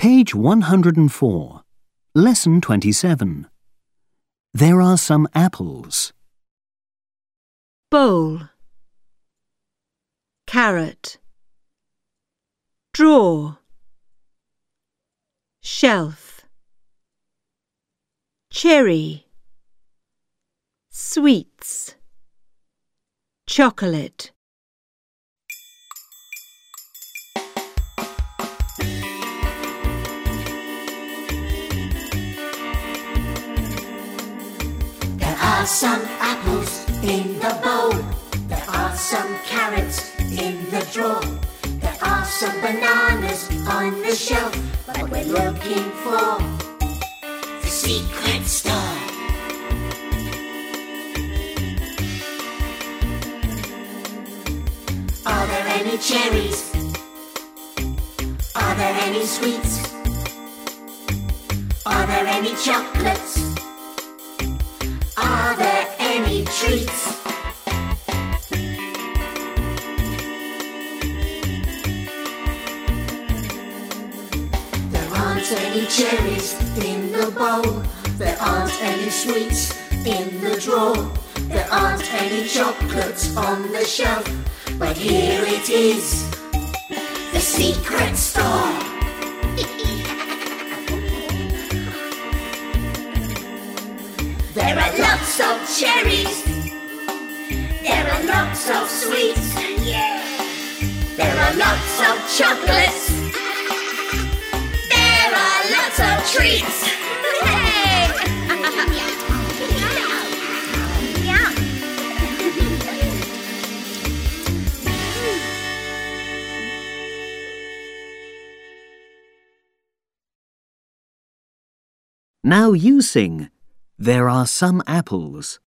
Page 104. Lesson 27. There are some apples. Bowl, carrot, drawer, shelf, cherry, sweets, chocolate. There are some apples in the bowl. There are some carrots in the drawer. There are some bananas on the shelf. But we're looking for the secret store. Are there any cherries? Are there any sweets? Are there any chocolates? Are there any treats? There aren't any cherries in the bowl. There aren't any sweets in the drawer. There aren't any chocolates on the shelf. But here it is, the secret store. There are lots of cherries. There are lots of sweets. There are lots of chocolates. There are lots of treats. Now you sing. There are some apples.